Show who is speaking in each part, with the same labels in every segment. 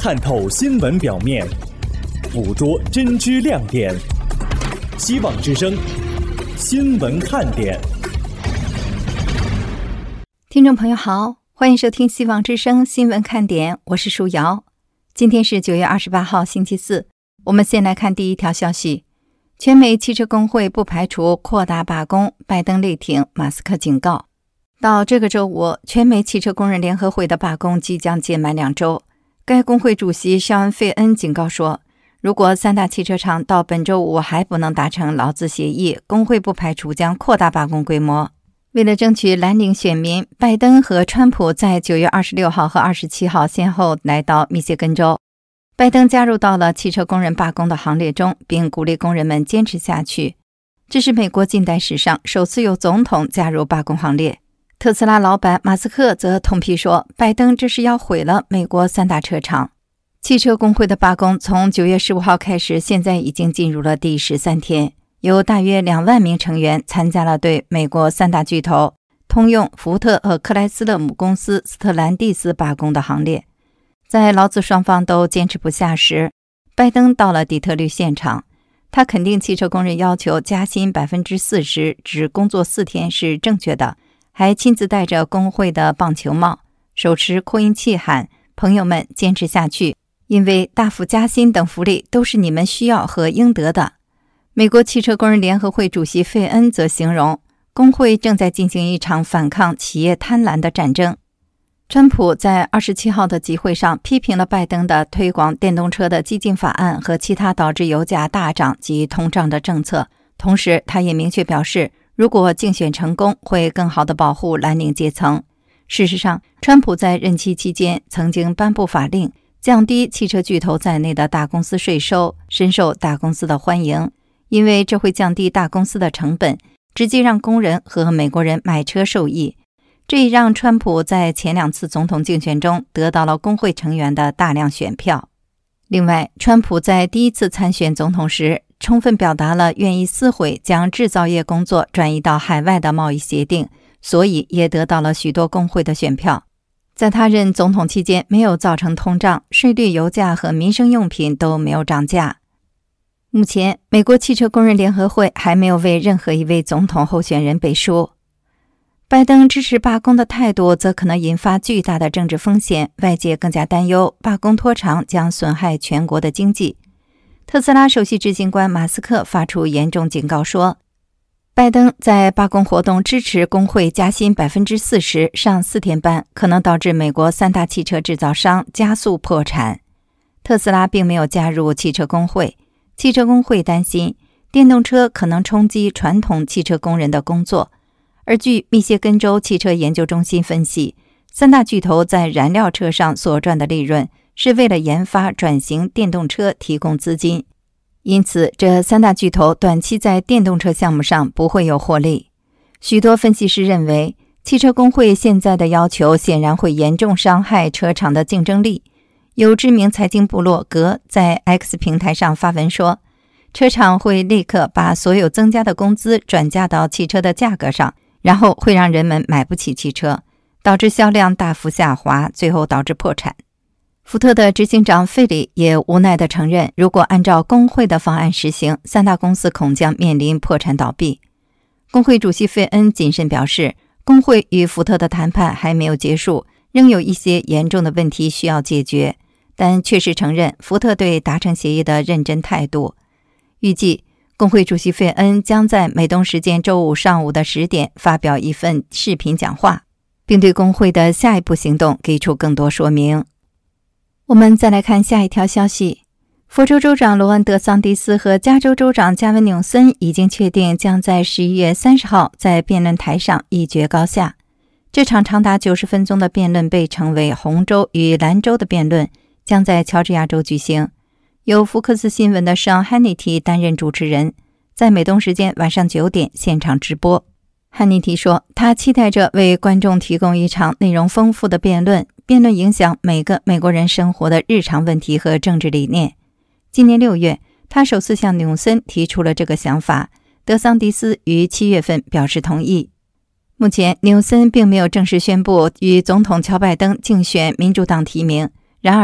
Speaker 1: 探透新闻表面，捕捉真知亮点。希望之声新闻看点。
Speaker 2: 听众朋友好，欢迎收听希望之声新闻看点，我是舒瑶。今天是9月28号星期四，我们先来看第一条消息。全美汽车工会不排除扩大罢工，拜登力挺，马斯克警告。到这个周五，全美汽车工人联合会的罢工即将届满2周。该工会主席肖恩·费恩警告说，如果三大汽车厂到本周五还不能达成劳资协议，工会不排除将扩大罢工规模。为了争取蓝领选民，拜登和川普在9月26号和27号先后来到密歇根州。拜登加入到了汽车工人罢工的行列中，并鼓励工人们坚持下去。这是美国近代史上首次有总统加入罢工行列。特斯拉老板马斯克则痛批说，拜登这是要毁了美国三大车厂。汽车工会的罢工从9月15号开始，现在已经进入了第13天，有大约2万名成员参加了对美国三大巨头通用、福特和克莱斯勒母公司斯特兰蒂斯罢工的行列。在劳资双方都坚持不下时，拜登到了底特律现场。他肯定汽车工人要求加薪 40%， 只工作4天是正确的，还亲自戴着工会的棒球帽，手持扩音器喊，朋友们坚持下去，因为大幅加薪等福利都是你们需要和应得的。美国汽车工人联合会主席费恩则形容，工会正在进行一场反抗企业贪婪的战争。川普在27号的集会上批评了拜登的推广电动车的激进法案和其他导致油价大涨及通胀的政策，同时他也明确表示，如果竞选成功，会更好地保护蓝领阶层。事实上，川普在任期期间曾经颁布法令，降低汽车巨头在内的大公司税收，深受大公司的欢迎，因为这会降低大公司的成本，直接让工人和美国人买车受益。这也让川普在前2次总统竞选中得到了工会成员的大量选票。另外，川普在第1次参选总统时，充分表达了愿意撕毁将制造业工作转移到海外的贸易协定，所以也得到了许多工会的选票。在他任总统期间，没有造成通胀，税率、油价和民生用品都没有涨价。目前，美国汽车工人联合会还没有为任何一位总统候选人背书。拜登支持罢工的态度则可能引发巨大的政治风险，外界更加担忧罢工拖长将损害全国的经济。特斯拉首席执行官马斯克发出严重警告说，拜登在罢工活动支持工会加薪 40%， 上4天班，可能导致美国三大汽车制造商加速破产。特斯拉并没有加入汽车工会，汽车工会担心电动车可能冲击传统汽车工人的工作。而据密歇根州汽车研究中心分析，三大巨头在燃料车上所赚的利润是为了研发转型电动车提供资金，因此这三大巨头短期在电动车项目上不会有获利。许多分析师认为，汽车工会现在的要求显然会严重伤害车厂的竞争力。有知名财经部落格在 X 平台上发文说，车厂会立刻把所有增加的工资转嫁到汽车的价格上，然后会让人们买不起汽车，导致销量大幅下滑，最后导致破产。福特的执行长费里也无奈地承认，如果按照工会的方案实行，三大公司恐将面临破产倒闭。工会主席费恩谨慎表示，工会与福特的谈判还没有结束，仍有一些严重的问题需要解决，但确实承认福特对达成协议的认真态度。预计工会主席费恩将在美东时间周五上午的10点发表一份视频讲话，并对工会的下一步行动给出更多说明。我们再来看下一条消息。佛州州长罗恩·德桑蒂斯和加州州长加文·纽森已经确定将在11月30号在辩论台上一决高下。这场长达90分钟的辩论被称为红州与蓝州的辩论，将在乔治亚州举行。由福克斯新闻的Sean Hannity担任主持人，在美东时间晚上9点现场直播。Hannity说，他期待着为观众提供一场内容丰富的辩论，辩论影响每个美国人生活的日常问题和政治理念。今年6月，他首次向纽森提出了这个想法，德桑蒂斯于7月份表示同意。目前，纽森并没有正式宣布与总统乔拜登竞选民主党提名，然而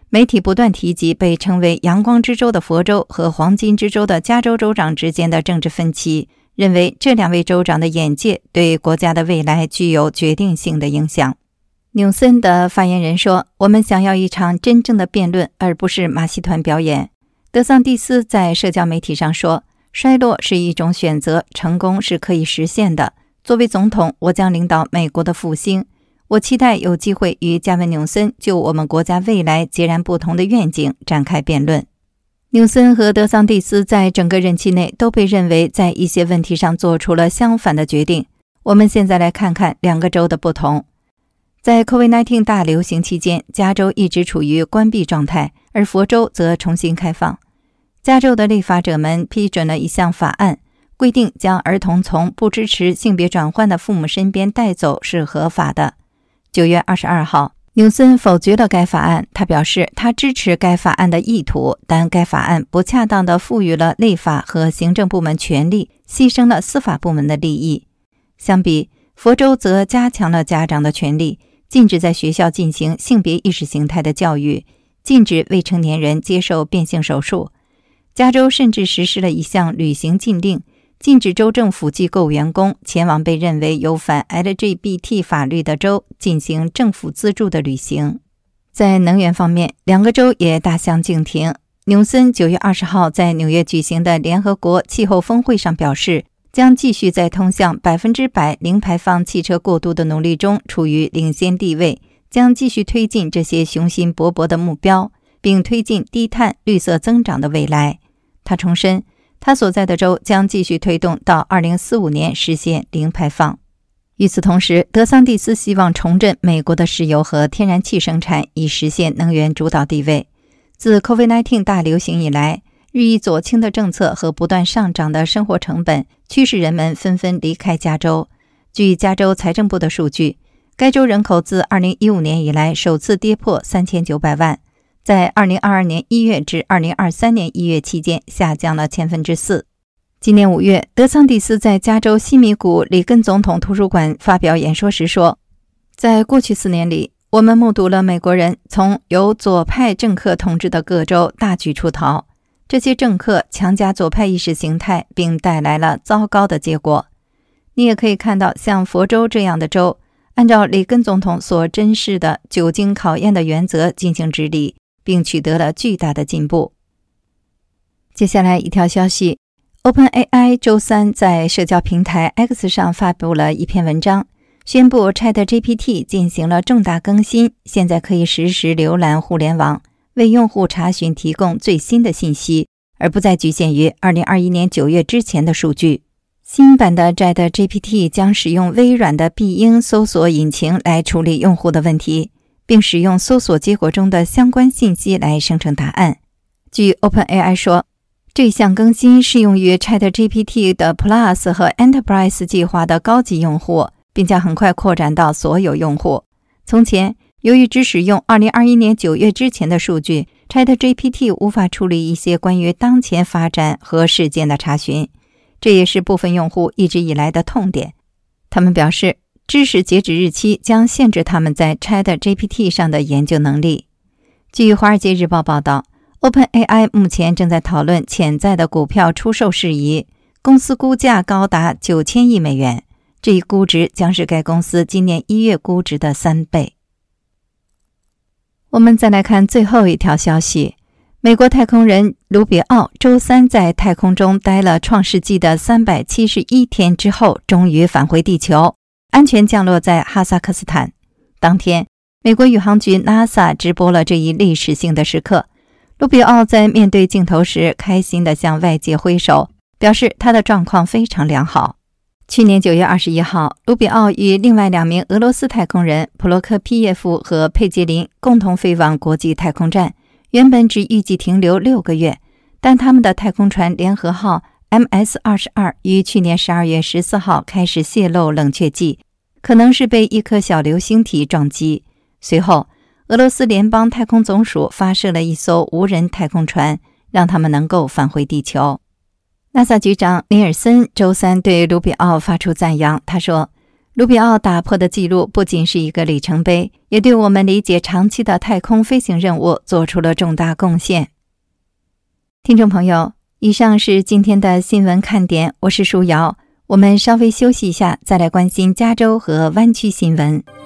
Speaker 2: 媒体不断提及被称为阳光之州的佛州和黄金之州的加州州长之间的政治分歧，认为这2位州长的眼界对国家的未来具有决定性的影响。纽森的发言人说，我们想要一场真正的辩论，而不是马戏团表演。德桑蒂斯在社交媒体上说，衰落是一种选择，成功是可以实现的。作为总统，我将领导美国的复兴。我期待有机会与加文·纽森就我们国家未来截然不同的愿景展开辩论。纽森和德桑蒂斯在整个任期内都被认为在一些问题上做出了相反的决定。我们现在来看看2个州的不同。在 COVID-19 大流行期间，加州一直处于关闭状态，而佛州则重新开放。加州的立法者们批准了一项法案，规定将儿童从不支持性别转换的父母身边带走是合法的。9月22号，纽森否决了该法案。他表示，他支持该法案的意图，但该法案不恰当地赋予了立法和行政部门权力，牺牲了司法部门的利益。相比，佛州则加强了家长的权利，禁止在学校进行性别意识形态的教育，禁止未成年人接受变性手术。加州甚至实施了一项旅行禁令，禁止州政府机构员工前往被认为有反 LGBT 法律的州进行政府资助的旅行。在能源方面，2个州也大相径庭。纽森9月20号在纽约举行的联合国气候峰会上表示，将继续在通向100%零排放汽车过渡的努力中处于领先地位，将继续推进这些雄心勃勃的目标，并推进低碳绿色增长的未来。他重申，他所在的州将继续推动到2045年实现零排放。与此同时，德桑蒂斯希望重振美国的石油和天然气生产，以实现能源主导地位。自 COVID-19 大流行以来，日益左倾的政策和不断上涨的生活成本驱使人们纷纷离开加州。据加州财政部的数据，该州人口自2015年以来首次跌破3900万，在2022年1月至2023年1月期间下降了4%。今年5月，德桑蒂斯在加州西米谷里根总统图书馆发表演说时说，在过去4年里，我们目睹了美国人从由左派政客统治的各州大举出逃。这些政客强加左派意识形态，并带来了糟糕的结果。你也可以看到，像佛州这样的州，按照里根总统所珍视的久经考验的原则进行治理，并取得了巨大的进步。接下来一条消息， OpenAI 周三在社交平台 X 上发布了一篇文章，宣布 ChatGPT 进行了重大更新，现在可以实时浏览互联网，为用户查询提供最新的信息，而不再局限于2021年9月之前的数据。新版的 ChatGPT 将使用微软的必应搜索引擎来处理用户的问题，并使用搜索结果中的相关信息来生成答案。据 OpenAI 说，这项更新适用于 ChatGPT 的 Plus 和 Enterprise 计划的高级用户，并将很快扩展到所有用户。从前，由于只使用2021年9月之前的数据， ChatGPT 无法处理一些关于当前发展和事件的查询，这也是部分用户一直以来的痛点。他们表示，知识截止日期将限制他们在 ChatGPT 上的研究能力。据《华尔街日报》报道， OpenAI 目前正在讨论潜在的股票出售事宜，公司估价高达9000亿美元，这一估值将是该公司今年1月估值的3倍。我们再来看最后一条消息，美国太空人卢比奥周三在太空中待了创世纪的371天之后，终于返回地球，安全降落在哈萨克斯坦。当天，美国宇航局 NASA 直播了这一历史性的时刻。卢比奥在面对镜头时开心地向外界挥手，表示他的状况非常良好。去年9月21号，卢比奥与另外2名俄罗斯太空人普罗科皮耶夫和佩杰林共同飞往国际太空站，原本只预计停留6个月，但他们的太空船联合号 MS-22 于去年12月14号开始泄漏冷却剂，可能是被一颗小流星体撞击。随后，俄罗斯联邦太空总署发射了一艘无人太空船，让他们能够返回地球。NASA 局长尼尔森周三对卢比奥发出赞扬，他说， 卢比奥打破的记录不仅是一个里程碑，也对我们理解长期的太空飞行任务做出了重大贡献。听众朋友，以上是今天的新闻看点，我是舒瑶。我们稍微休息一下，再来关心加州和湾区新闻。